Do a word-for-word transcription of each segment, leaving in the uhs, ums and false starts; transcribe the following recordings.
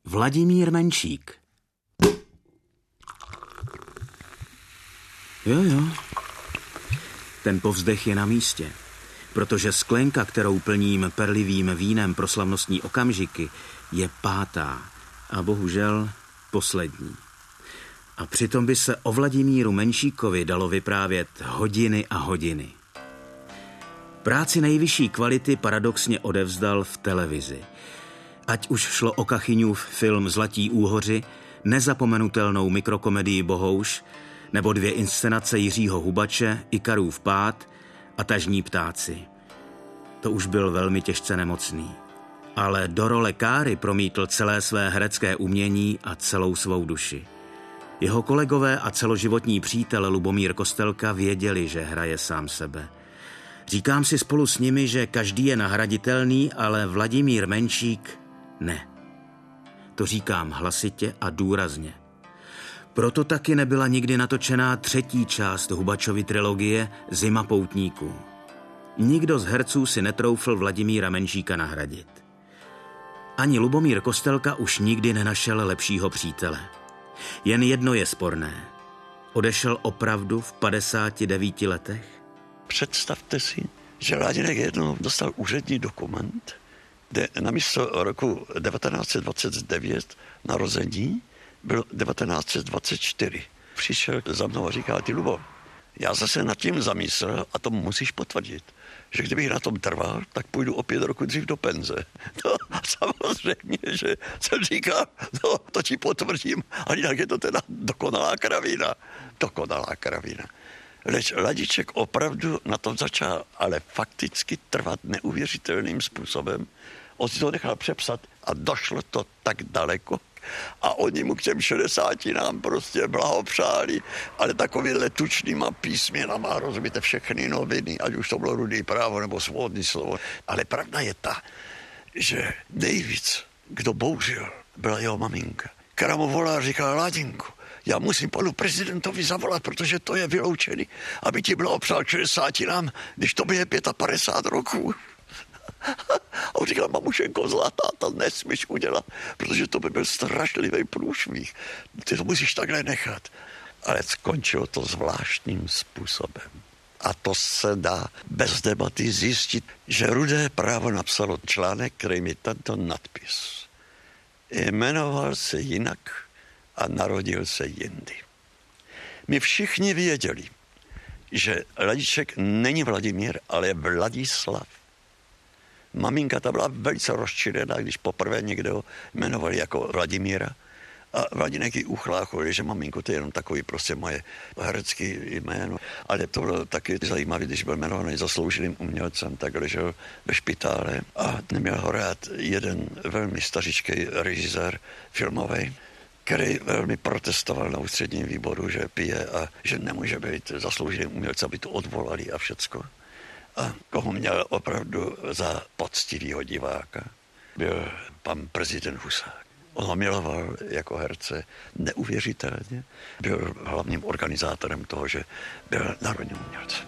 Vladimír Menšík. Jo, jo. Ten povzdech je na místě, protože sklenka, kterou plním perlivým vínem pro slavnostní okamžiky, je pátá a bohužel poslední. A přitom by se o Vladimíru Menšíkovi dalo vyprávět hodiny a hodiny. Práci nejvyšší kvality paradoxně odevzdal v televizi. Ať už šlo o Kachyňův film Zlatí úhoři, nezapomenutelnou mikrokomedii Bohouš, nebo dvě inscenace Jiřího Hubače, Ikarův pád a Tažní ptáci. To už byl velmi těžce nemocný. Ale do role Káry promítl celé své herecké umění a celou svou duši. Jeho kolegové a celoživotní přítel Lubomír Kostelka věděli, že hraje sám sebe. Říkám si spolu s nimi, že každý je nahraditelný, ale Vladimír Menšík ne. To říkám hlasitě a důrazně. Proto taky nebyla nikdy natočená třetí část Hubačovy trilogie Zima poutníků. Nikdo z herců si netroufl Vladimíra Menšíka nahradit. Ani Lubomír Kostelka už nikdy nenašel lepšího přítele. Jen jedno je sporné. Odešel opravdu v padesáti devíti letech? Představte si, že Ládinek jednou dostal úřední dokument, kde namísto roku devatenáct set dvacet devět narození bylo devatenáct set dvacet čtyři. Přišel za mnou a říká: ty Lubo, já zase nad tím zamyslel a to musíš potvrdit, že kdybych na tom trval, tak půjdu o pět roku dřív do penze. No a samozřejmě, že jsem říkal, no to ti potvrdím, a jinak je to teda dokonalá kravina. Dokonalá kravina. Leč Ladiček opravdu na tom začal, ale fakticky trvat neuvěřitelným způsobem. On si to nechal přepsat a došlo to tak daleko. A oni mu k těm šedesáti nám prostě blahopřáli, ale takovýhle tučnýma písměnama, rozumíte, všechny noviny, ať už to bylo Rudý právo nebo Svobodný slovo. Ale pravda je ta, že nejvíc, kdo bouřil, byla jeho maminka, která mu volá a říká: Ládinku, já musím panu prezidentovi zavolat, protože to je vyloučený, aby ti blahopřál k šedesáti nám, když to je padesát pět roků. A on říkal: mamušenko zlatá, to nesmíš udělat, protože to by byl strašlivý průšvih. Ty to musíš takhle nechat. Ale skončilo to zvláštním způsobem. A to se dá bez debaty zjistit, že Rudé právo napsalo článek, který mi tento nadpis. Jmenoval se jinak a narodil se jindy. My všichni věděli, že Ladiček není Vladimír, ale je Vladislav. Maminka ta byla velice rozčilená, když poprvé někdo jmenoval jako Vladimíra. A Vladinek ji uchláchol, že maminko, to je jenom takový prostě moje herecký jméno. Ale to bylo taky zajímavé, když byl jmenovaný zasloužilým umělcem, tak ležel ve špitále a neměl ho rád jeden velmi stařičký režisér filmový, který velmi protestoval na ústředním výboru, že pije a že nemůže být zasloužilým umělcem, aby to odvolali a všecko. A koho měl opravdu za poctivýho diváka, byl pan prezident Husák. On ho miloval jako herce neuvěřitelně. Byl hlavním organizátorem toho, že byl národním umělcem.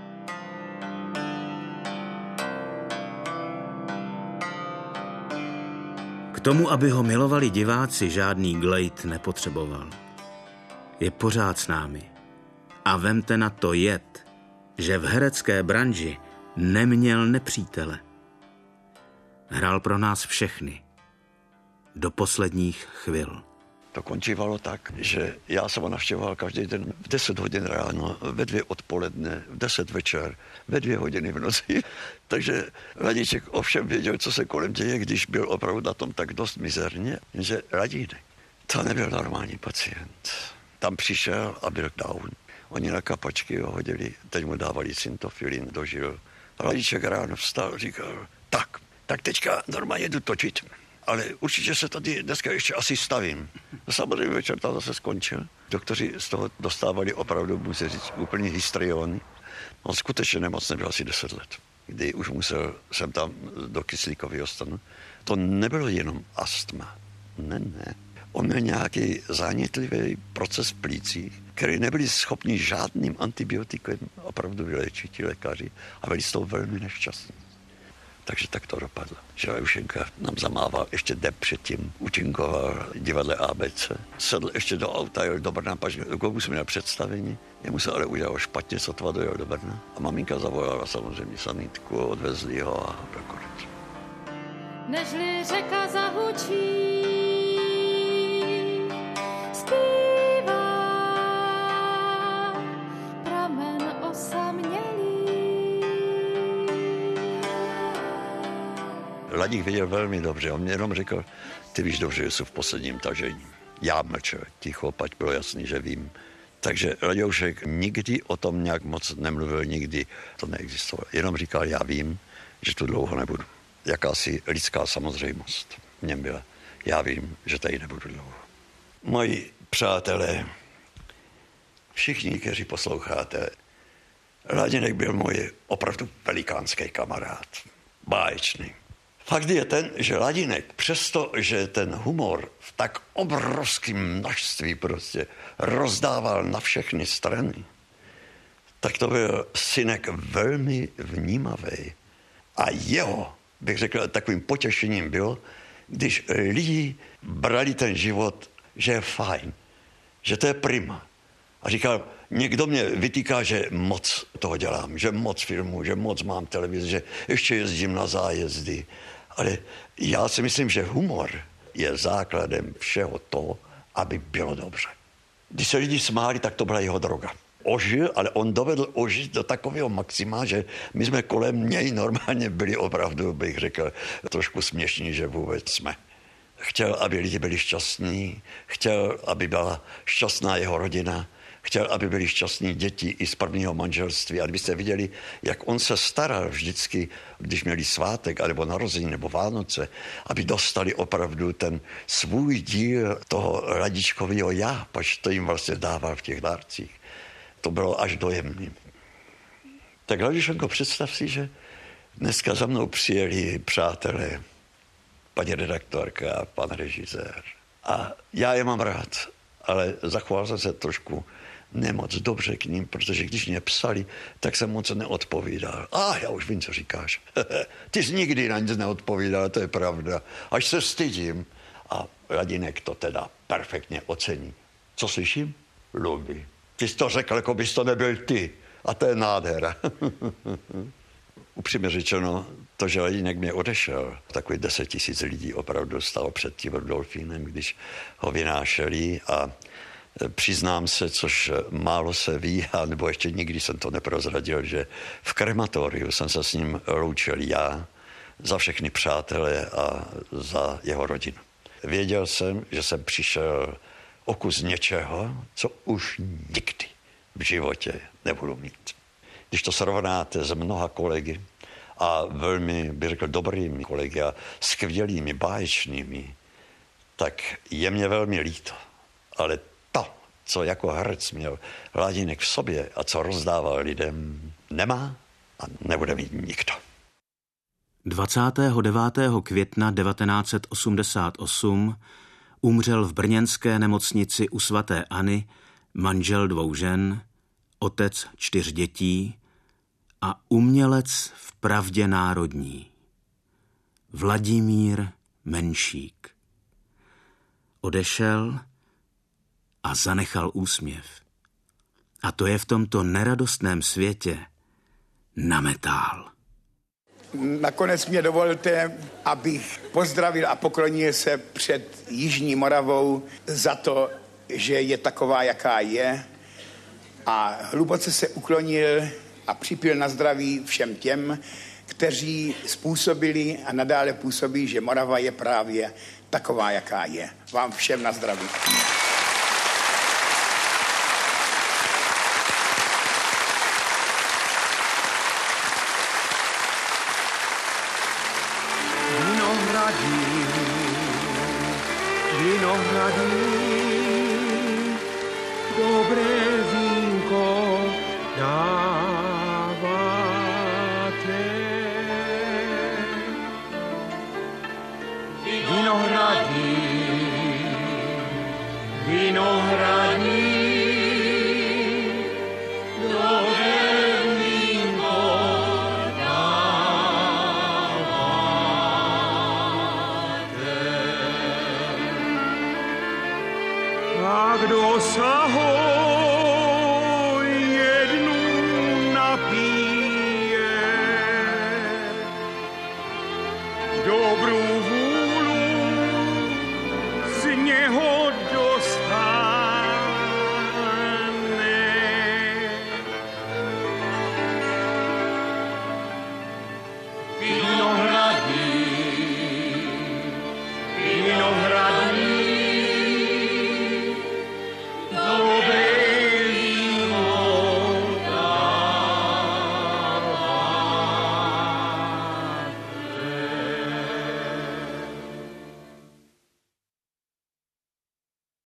K tomu, aby ho milovali diváci, žádný glejt nepotřeboval. Je pořád s námi. A vemte na to jed, že v herecké branži neměl nepřítele. Hrál pro nás všechny. Do posledních chvil. To končívalo tak, že já jsem ho navštěvoval každý den v deset hodin ráno, ve dvě odpoledne, v deset večer, ve dvě hodiny v noci. Takže Ladiček ovšem věděl, co se kolem děje, když byl opravdu na tom tak dost mizerně, že Ladínek, to nebyl normální pacient. Tam přišel a byl down. Oni na kapačky ho hodili, teď mu dávali syntofilin, dožil. A Ladiček ráno vstal, říkal: tak, tak teďka normálně jdu točit. Ale určitě se tady dneska ještě asi stavím. No samozřejmě večer tam zase skončil. Doktoři z toho dostávali opravdu, musím říct, úplně histriony. On skutečně nemocný byl asi deset let, kdy už musel sem tam do kyslíkového stanu. To nebylo jenom astma. Ne, ne. On měl nějaký zánětlivý proces v plících, který nebyli schopni žádným antibiotikem opravdu vyléčit ti lékaři a byli z toho velmi nešťastní. Takže tak to dopadlo. Že Lajušenka nám zamával, ještě den předtím účinkoval divadle A B C. Sedl ještě do auta, jel do Brna, pač komu jsme měl představení. Jemu se ale udělalo špatně, sotva dojel do Brna. A maminka zavolala samozřejmě sanitku, odvezli ho a dokonec. Nežli řeka zahučí, zpívá pramen osamělý. Ladík věděl velmi dobře, on mě jenom řekl, ty víš dobře, že jsou v posledním tažení. Já mlčel ticho, pať bylo jasný, že vím. Takže Ladoušek nikdy o tom nějak moc nemluvil, nikdy to neexistovalo. Jenom říkal, já vím, že tu dlouho nebudu. Jakási lidská samozřejmost v něm byla. Já vím, že tady nebudu dlouho. Moji přátelé, všichni, kteří posloucháte, Laděnek byl můj opravdu velikánský kamarád. Báječný. Fakt je ten, že Ladínek, přesto, že ten humor v tak obrovském množství prostě rozdával na všechny strany, tak to byl synek velmi vnímavý. A jeho, bych řekl, takovým potěšením bylo, když lidi brali ten život, že je fajn, že to je prima. A říkal, někdo mě vytýká, že moc toho dělám, že moc filmů, že moc mám televizi, že ještě jezdím na zájezdy. Ale já si myslím, že humor je základem všeho toho, aby bylo dobře. Když se lidi smáli, tak to byla jeho droga. Ožil, ale on dovedl ožít do takového maxima, že my jsme kolem něj normálně byli opravdu, bych řekl, trošku směšní, že vůbec jsme. Chtěl, aby lidi byli šťastní, chtěl, aby byla šťastná jeho rodina, chtěl, aby byli šťastní děti i z prvního manželství. A kdybyste viděli, jak on se staral vždycky, když měli svátek, nebo narození, nebo Vánoce, aby dostali opravdu ten svůj díl toho radičkového já, pač to jim vlastně dával v těch dárcích. To bylo až dojemné. Tak Lajušenko, představ si, že dneska za mnou přijeli přátelé, paní redaktorka a pan režisér. A já je mám rád, ale zachoval jsem se trošku nemoc dobře k ním, protože když mě psali, tak jsem moc neodpovídal. A ah, já už vím, co říkáš. Ty jsi nikdy na nic neodpovídal, to je pravda. Až se stydím. A Ladínek to teda perfektně ocení. Co slyším? Lubi. Ty jsi to řekl, jako bys to nebyl ty. A to je nádhera. Upřímně řečeno, to, že Ladínek mě odešel, takový deset tisíc lidí opravdu stalo před tím Rudolfínem, když ho vynášeli a přiznám se, což málo se ví, a nebo ještě nikdy jsem to neprozradil, že v krematoriu jsem se s ním loučil já za všechny přátelé a za jeho rodinu. Věděl jsem, že jsem přišel o kus něčeho, co už nikdy v životě nebudu mít. Když to srovnáte s mnoha kolegy a velmi, bych řekl, dobrými kolegy a skvělými, báječnými, tak je mě velmi líto. Ale to, co jako herec měl Ladínek v sobě a co rozdával lidem, nemá a nebude mít nikdo. dvacátého devátého května devatenáct set osmdesát osm umřel v brněnské nemocnici u svaté Anny manžel dvou žen, otec čtyř dětí a umělec v pravdě národní. Vladimír Menšík. Odešel a zanechal úsměv. A to je v tomto neradostném světě na metál. Nakonec mě dovolte, abych pozdravil a poklonil se před Jižní Moravou za to, že je taková, jaká je, a hluboce se uklonil a připil na zdraví všem těm, kteří způsobili a nadále působí, že Morava je právě taková, jaká je. Vám všem na zdraví. Vinohradí, vinohradí, dobré vínko dáváte. Vinohradí, vinohradí, dobré vínko dáváte. tak dosahovat.